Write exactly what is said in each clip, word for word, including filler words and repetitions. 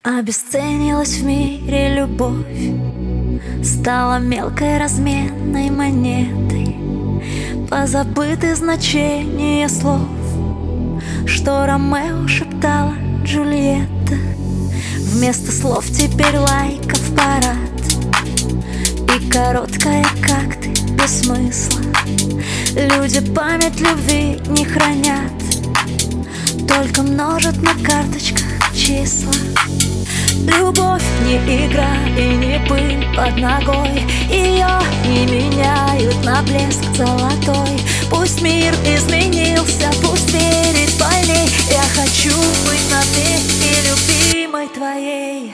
Обесценилась в мире любовь, стала мелкой разменной монетой. Позабыты значения слов, что Ромео шептала Джульетта. Вместо слов теперь лайков парад, и короткая, как ты, без смысла. Люди память любви не хранят, только множат на карточках числа. Любовь не игра и не пыль под ногой, ее не меняют на блеск золотой. Пусть мир изменился, пусть верить больней. Я хочу быть навеки любимой твоей.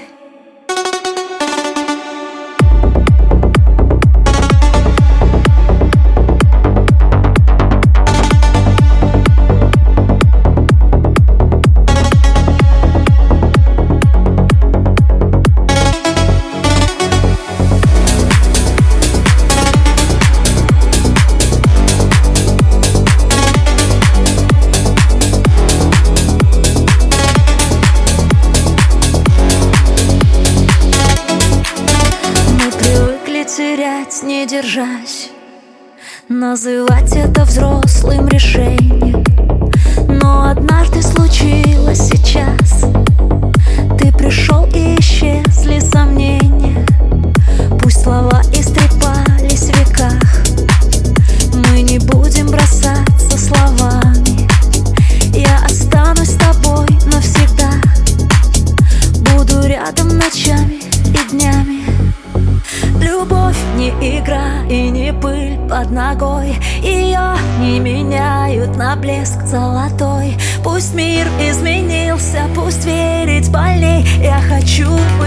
Терять, не держась, называть это взрослым решением. Но однажды случилось сейчас. Ты пришел и исчезли сомнения. Пусть слова истрепались в веках, мы не будем бросаться словами. Я останусь с тобой навсегда, буду рядом ночами и днями. Любовь не игра и не пыль под ногой, ее не меняют на блеск золотой. Пусть мир изменился, пусть верить больней. Я хочу